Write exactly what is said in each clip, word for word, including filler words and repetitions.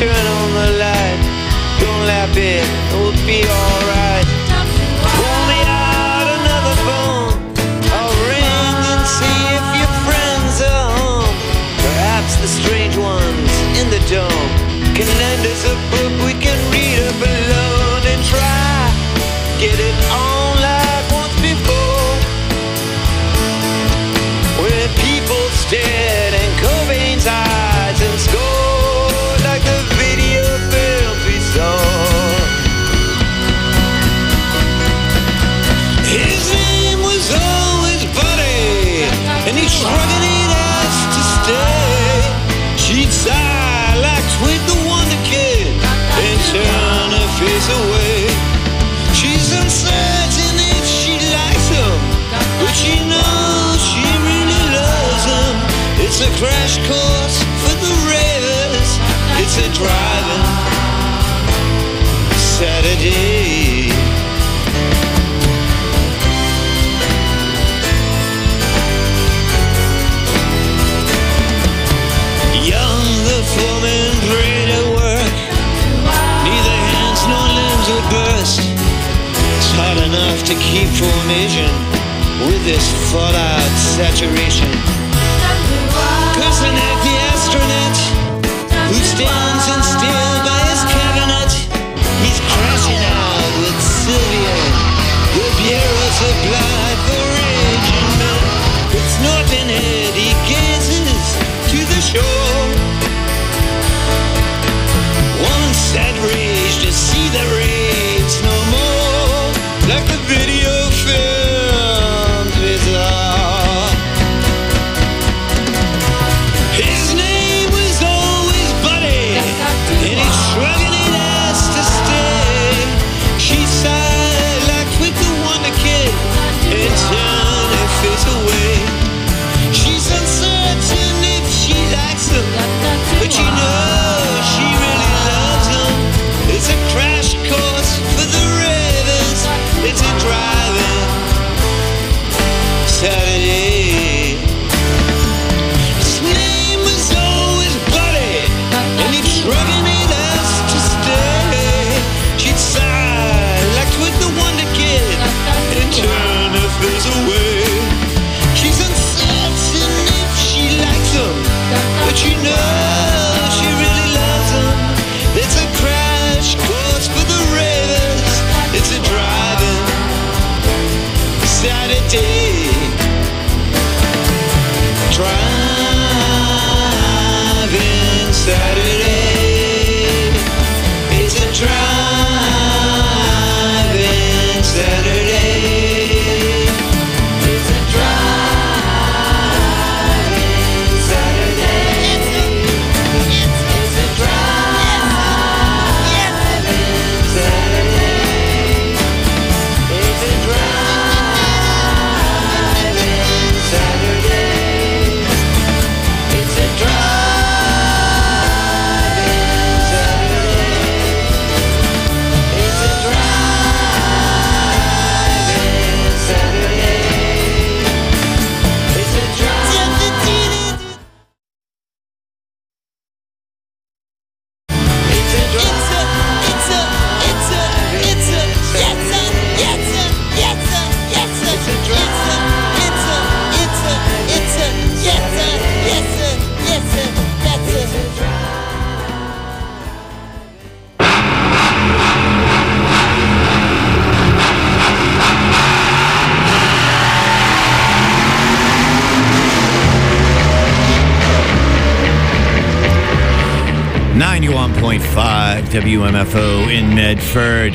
turn on the light. Don't laugh it, it'll be alright. Pull me out another phone. I'll ring and see if your friends are home. Perhaps the strange ones in the dome can lend us a book we can read up alone and try get it on like once before, where people stared in Cobain's eyes and scored like the video film we saw. His name was always Buddy, and he shrugged his ass to stay. She'd sigh like Twink the Wonder Kid and turn her face away. She's uncertain if she likes him, but she knows she really loves him. It's a crash course for the ravers. It's a driving Saturday. Young, the foreman prayed at work. Neither hands nor limbs would burst. It's hard enough to keep formation with this fallout saturation. Kusanek, the astronaut, who stands in still by his cabinet, he's crashing out with Sylvia. The bureau supplied for raging men. With snorting head, he gazes to the shore. One sad rage to see the raves no more, like the video films we saw. His name was always Buddy, and he's shrugging his ass to stay. She sighed like Twink the Wonder Kid and turned her face away. She's uncertain if she likes him, but she knows she really loves him. It's a crash course for the ravers. It's a driving Saturday. His name was always Buddy, and he'd shrugging his ass to stay. She'd sigh like Twink the Wonder Kid and turn her face away. She's uncertain if she likes him, but she knows she really loves him. It's a crash course for the ravers. It's a driving Saturday. Driving Saturday. It's a driving Saturday. It's a driving Saturday. It's a, it's a driving Saturday. It's a driving Saturday. It's a driving Saturday. It's a driving Saturday. It's a driving. It's a it's a it's a it's a yes a yes a yes a yes a it's a it's a it's a it's a it's a yes a yes a yes a that's a ninety-one point five W M F O in Medford.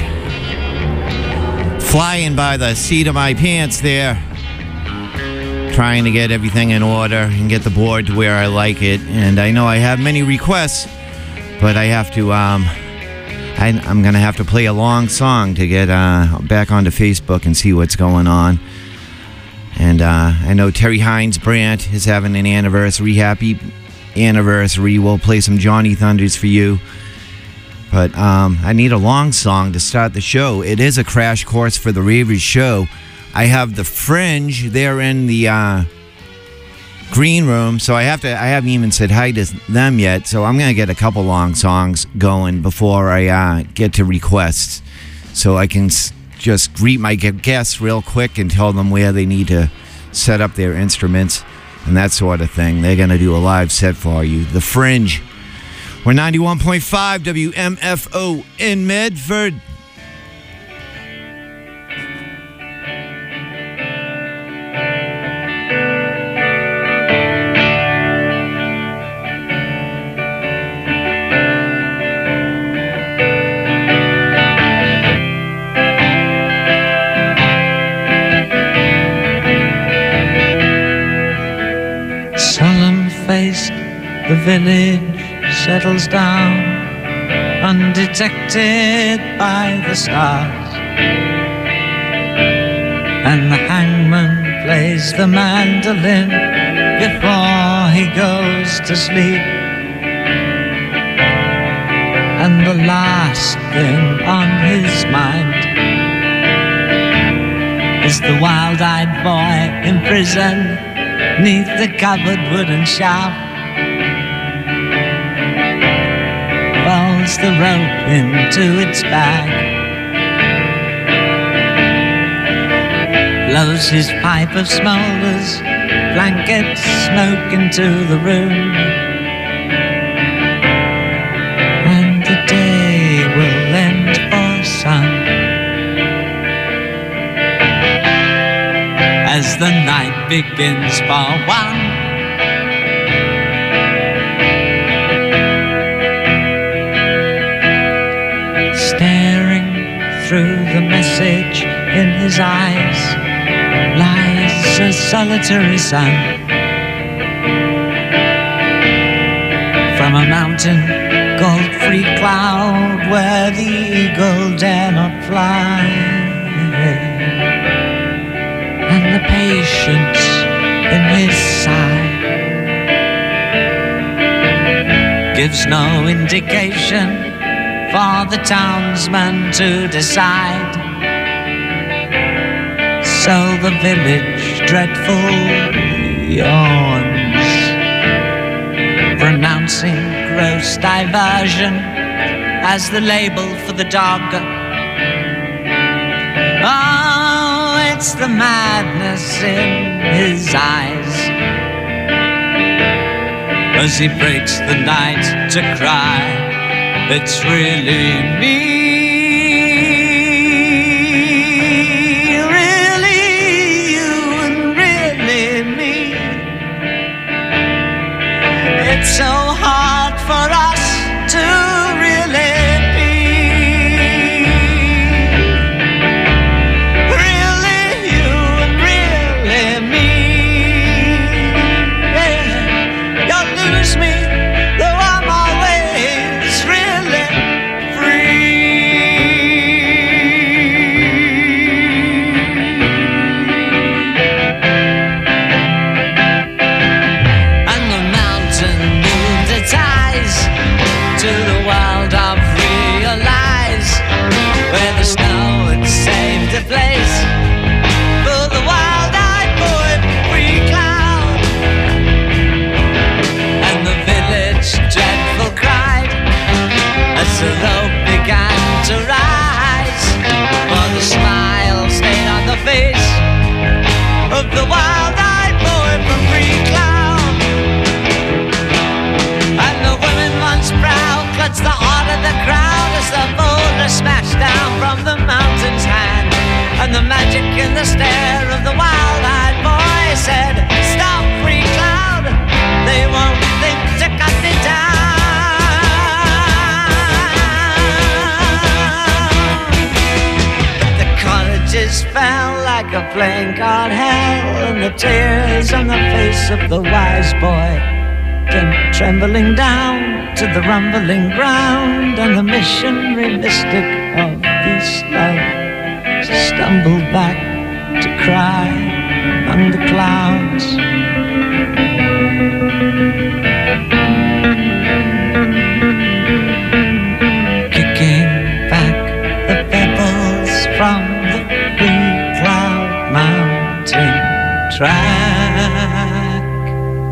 Flying by the seat of my pants there. Trying to get everything in order and get the board to where I like it. And I know I have many requests, but I have to, um, I, I'm going to have to play a long song to get uh, back onto Facebook and see what's going on. And uh, I know Terry Hines Brandt is having an anniversary. Happy anniversary. We'll play some Johnny Thunders for you. But um, I need a long song to start the show. It is a crash course for the Ravers show. I have the Fringe. They're in the uh, green room, so I have to. I haven't even said hi to them yet. So I'm gonna get a couple long songs going before I uh, get to requests, so I can s- just greet my gu- guests real quick and tell them where they need to set up their instruments and that sort of thing. They're gonna do a live set for you. The Fringe. We're ninety-one point five W M F O in Medford. Solemn-faced, the village settles down, undetected by the stars, and the hangman plays the mandolin before he goes to sleep. And the last thing on his mind is the wild-eyed boy in prison 'neath the covered wooden shaft. Falls the rope into its bag, blows his pipe of smoulders, blankets smoke into the room, and the day will end for some as the night begins for one. Staring through the message in his eyes lies a solitary sun from a mountain called Free Cloud, where the eagle dare not fly. And the patience in his sigh gives no indication for the townsman to decide. So the village dreadful yawns, pronouncing gross diversion as the label for the dog. Oh, it's the madness in his eyes as he breaks the night to cry. It's really me, really you and really me. It's so hard for us to really be. Really you and really me. Yeah, you'll lose me, though I'm always really free. And the mountain moved its eyes to the world of realize, where the snow had saved a place for the wild-eyed boy Free Cloud. And the village dreadful cried as the rope began to rise, for the smile stayed on the face of the wild-eyed boy from Free Cloud. And the women once proud clutched the heart of the crowd as the boulder smashed down from the mountain's hand. And the magic in the stare of the wild-eyed boy said, "Stop, Free Cloud, they won't think to cut me down." But the cottages fell like a playing card hell, and the tears on the face of the wise boy came trembling down to the rumbling ground. And the missionary mystic of peace love stumbled back to cry among the clouds. Kicking back the pebbles from the Free Cloud mountain track.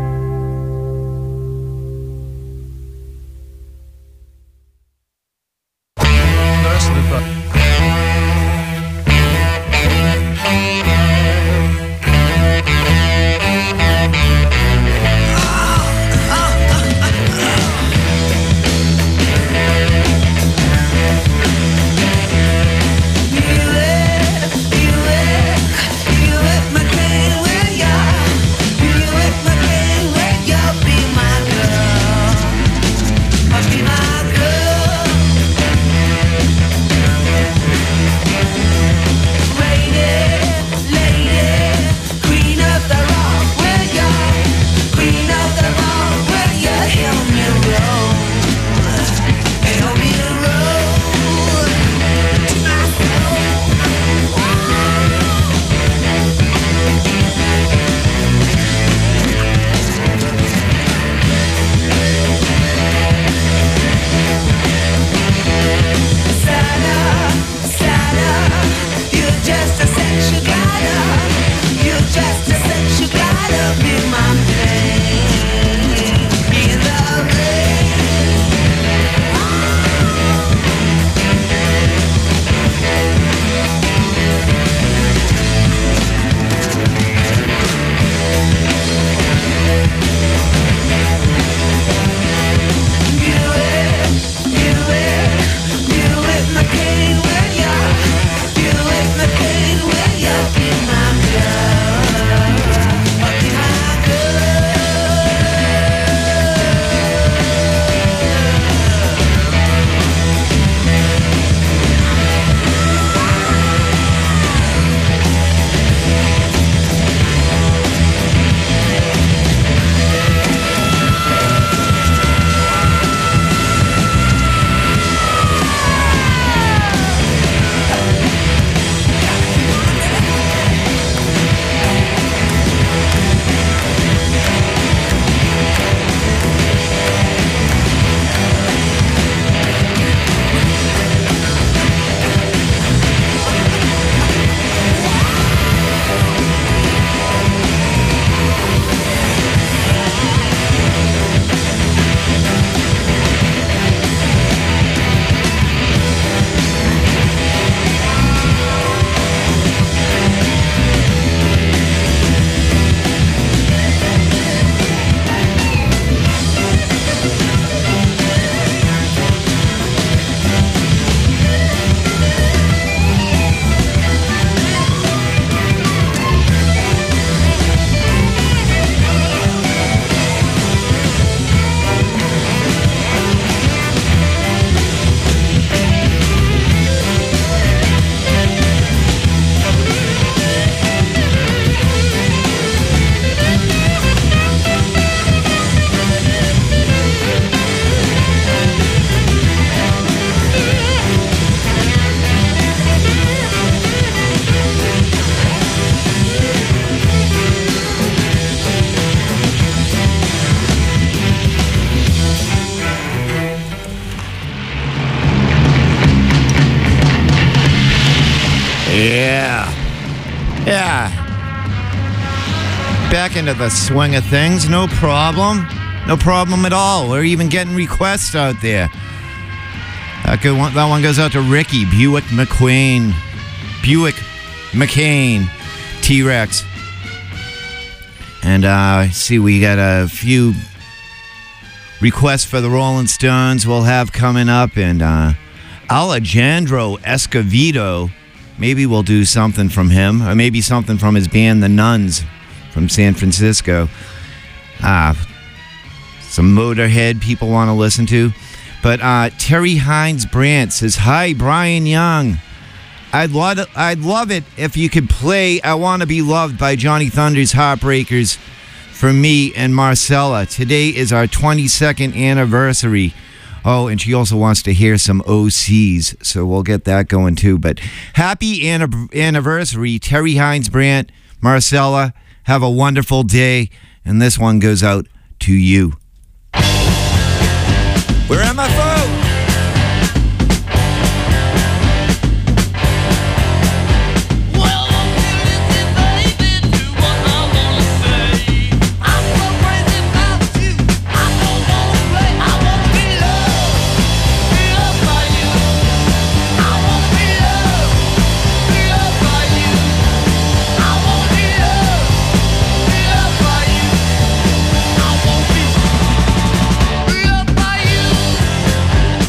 Yeah. Yeah. Back into the swing of things, no problem. No problem at all. We're even getting requests out there. That, good one, that one goes out to Ricky, Buick McQueen. Buick McCain, T-Rex. And uh, I see we got a few requests for the Rolling Stones we'll have coming up. And uh, Alejandro Escovedo, maybe we'll do something from him. Or maybe something from his band, The Nuns, from San Francisco. Uh, some Motorhead people want to listen to. But uh, Terry Hines Brandt says, hi, Brian Young. I'd love, it, I'd love it if you could play I Want to Be Loved by Johnny Thunder's Heartbreakers for me and Marcella. Today is our twenty-second anniversary. Oh, and she also wants to hear some O Cs, so we'll get that going too. But happy an- anniversary, Terry Hines Brandt, Marcella. Have a wonderful day. And this one goes out to you. Where am I from? Loved by you.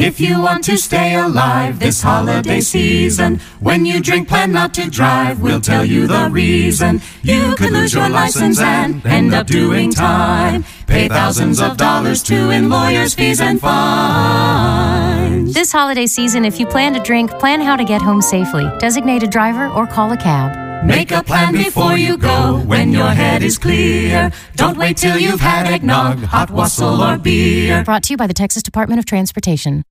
If you want to stay alive this holiday season, when you drink, plan not to drive. We'll tell you the reason. You could lose your license and end up doing time. Pay thousands of dollars to in lawyers' fees and fines. This holiday season, if you plan to drink, plan how to get home safely. Designate a driver or call a cab. Make a plan before you go when your head is clear. Don't wait till you've had eggnog, hot wassail, or beer. Brought to you by the Texas Department of Transportation.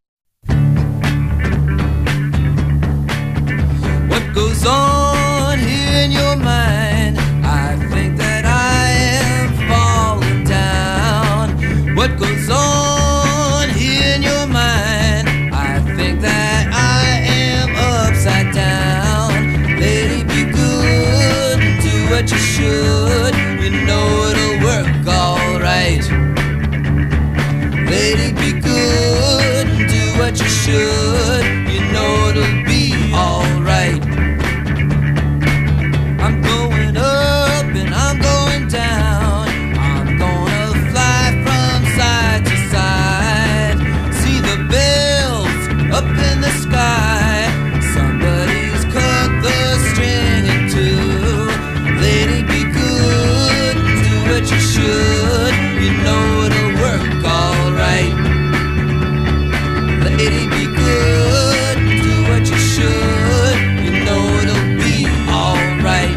What goes on here in your mind? I think that I am falling down. What goes on here in your mind? I think that I am upside down. Lady, be good and do what you should. You know it'll work alright. Lady, be good and do what you should. You know it'll be alright. I'm going up and I'm going down. I'm gonna fly from side to side. See the bells up in the sky. Somebody's cut the string in two. Lady, be good and do what you should. You know it'll work alright. Lady, be good and do what you should. You know it'll be alright.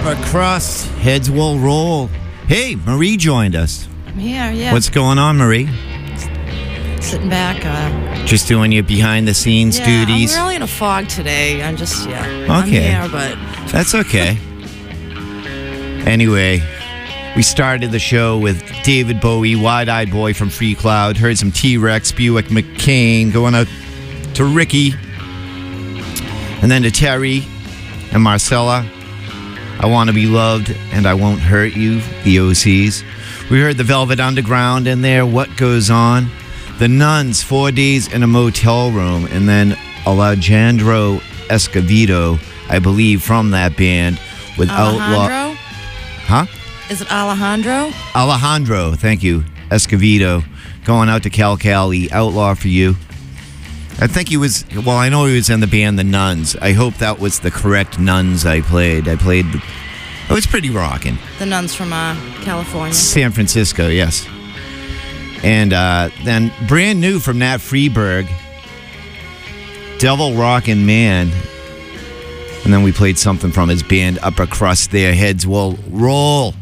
upper crust, heads will roll. Hey, Marie joined us. I'm here, yeah. What's going on, Marie? Sitting back. Uh, Just doing your behind-the-scenes yeah, duties? I'm really in a fog today. I'm just, yeah. Okay. I'm here, but... That's okay. Anyway, we started the show with David Bowie, Wide-Eyed Boy from Free Cloud. Heard some T-Rex, Buick McCain, going out to Ricky. And then to Terry and Marcella. I Want to Be Loved and I Won't Hurt You, the O Cs. We heard the Velvet Underground in there, What Goes On. The Nuns, Four Days in a Motel Room. And then Alejandro Escovedo, I believe, from that band with Outlaw. Alejandro? Huh? Is it Alejandro? Alejandro, thank you. Escovedo, going out to Cal Cali, Outlaw for You. I think he was, well, I know he was in the band The Nuns. I hope that was the correct Nuns I played. I played, the, it was pretty rocking. The Nuns from uh, California. San Francisco, yes. And uh, then brand new from Nat Freeberg, Devil Rockin' Man. And then we played something from his band Upper Crust there, Heads Will Roll.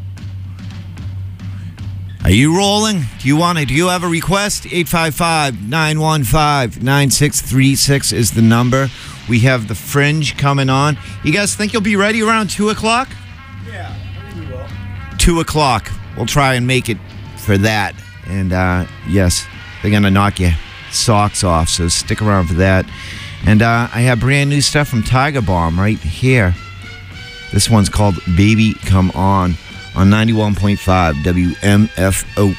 Are you rolling? Do you want it? Do you have a request? eight five five, nine one five, nine six three six is the number. We have the Fringe coming on. You guys think you'll be ready around two o'clock? Yeah, I think we will. two o'clock. We'll try and make it for that. And uh, yes, they're going to knock your socks off, so stick around for that. And uh, I have brand new stuff from Tiger Bomb right here. This one's called Baby Come On on ninety-one point five W M F O.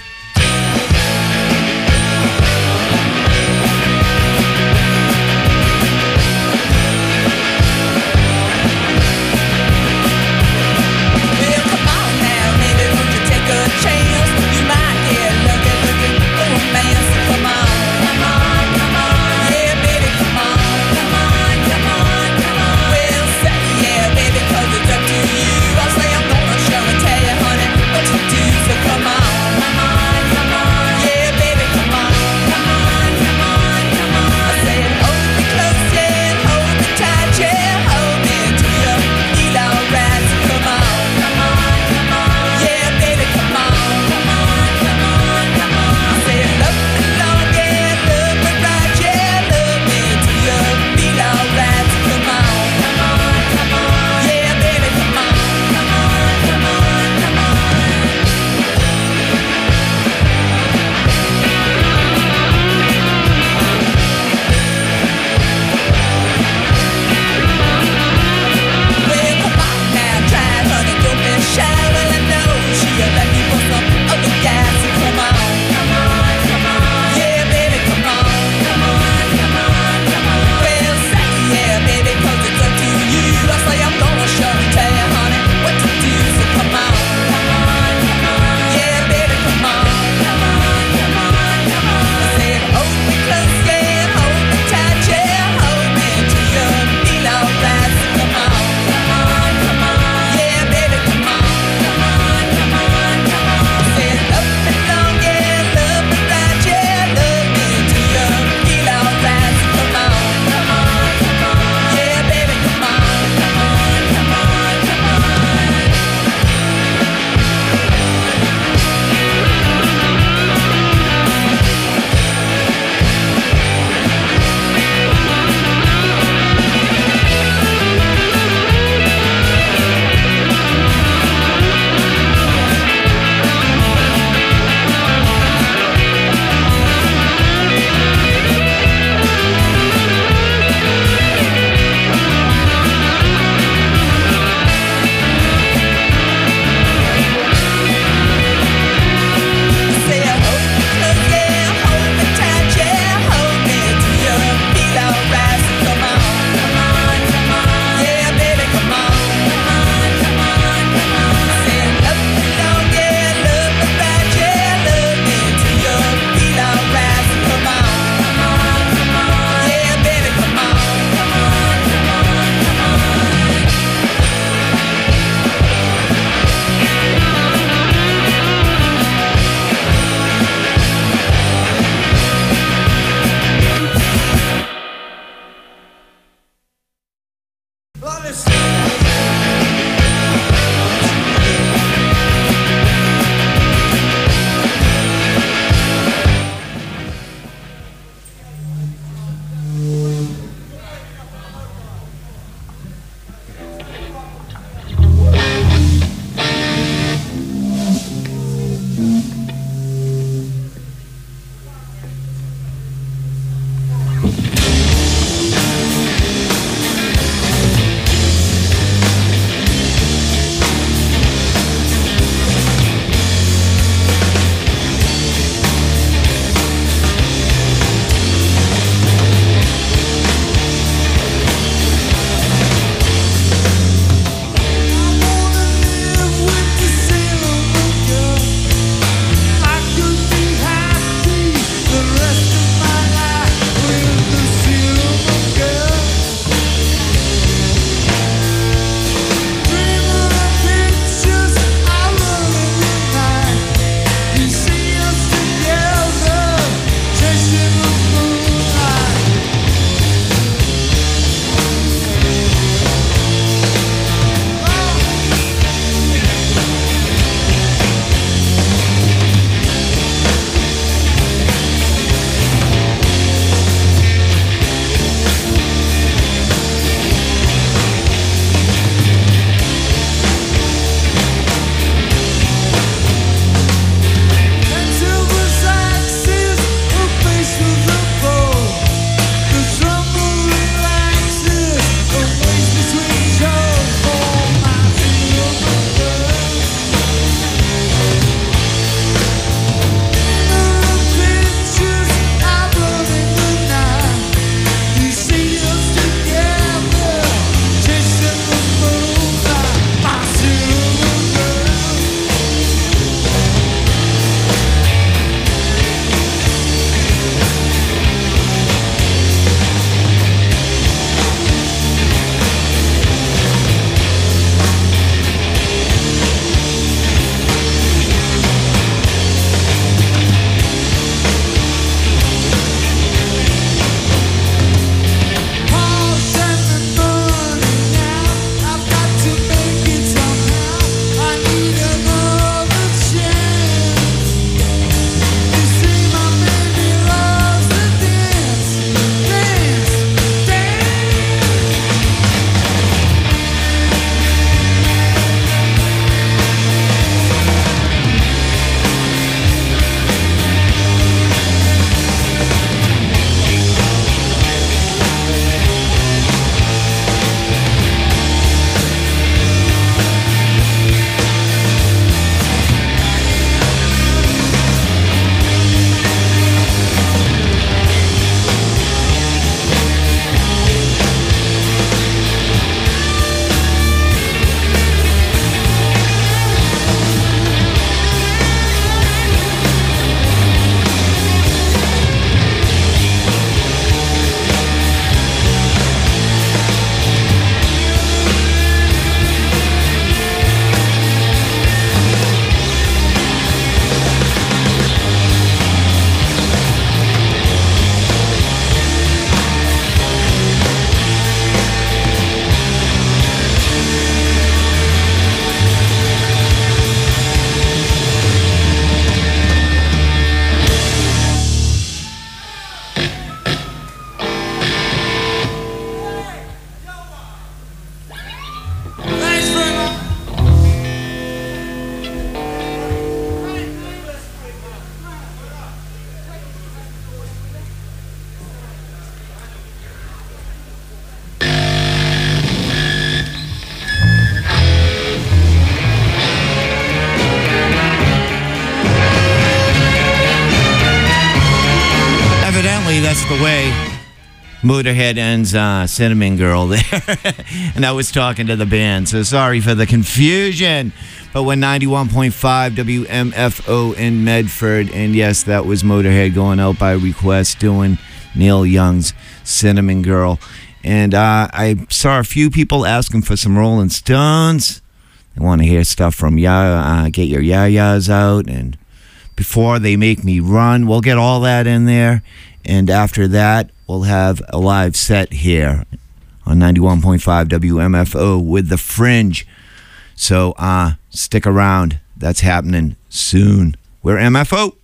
the way, Motorhead ends uh, Cinnamon Girl there. And I was talking to the band, so sorry for the confusion. But we're ninety-one point five W M F O in Medford. And yes, that was Motorhead going out by request doing Neil Young's Cinnamon Girl. And uh, I saw a few people asking for some Rolling Stones. They want to hear stuff from Ya, uh, Get Your Ya-Ya's out. And Before They Make Me Run, we'll get all that in there. And after that, we'll have a live set here on ninety-one point five W M F O with The Fringe. So uh, stick around. That's happening soon. We're M F O.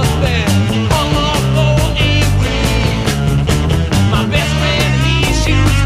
Shoes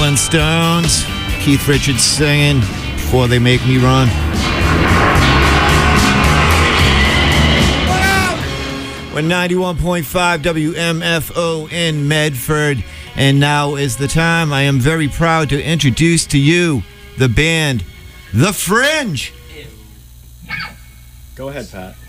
Rolling Stones. Keith Richards singing Before They Make Me Run. We're ninety-one point five W M F O in Medford. And now is the time. I am very proud to introduce to you the band, The Fringe. Go ahead, Pat.